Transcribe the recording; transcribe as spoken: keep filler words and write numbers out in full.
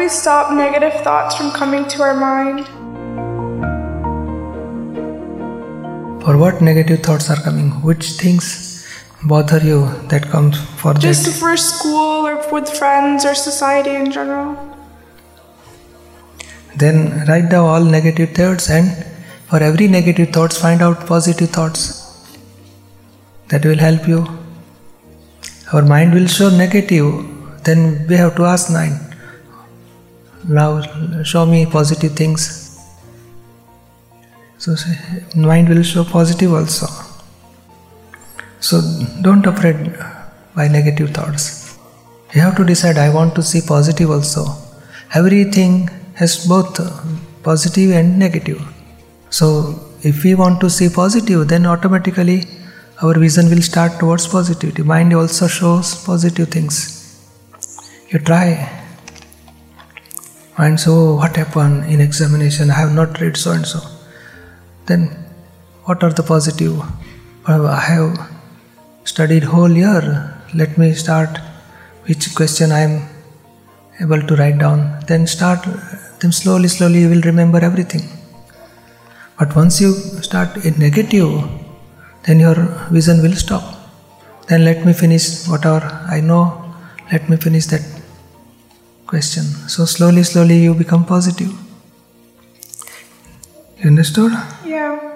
we stop negative thoughts from coming to our mind? For what negative thoughts are coming? Which things bother you that comes for Just that? for school or with friends or society in general. Then write down all negative thoughts, and for every negative thoughts find out positive thoughts. That will help you. Our mind will show negative, then we have to ask mind, now show me positive things. So mind will show positive also. So don't afraid by negative thoughts. You have to decide, I want to see positive also. Everything has both positive and negative. So if we want to see positive, then automatically our vision will start towards positivity. Mind also shows positive things. You try. And so what happened in examination? I have not read so and so. Then what are the positive? I have studied whole year. Let me start which question I am able to write down. Then start. Then slowly, slowly you will remember everything. But once you start in negative, then your vision will stop. Then let me finish whatever I know. Let me finish that question. So slowly, slowly you become positive. You understood? Yeah.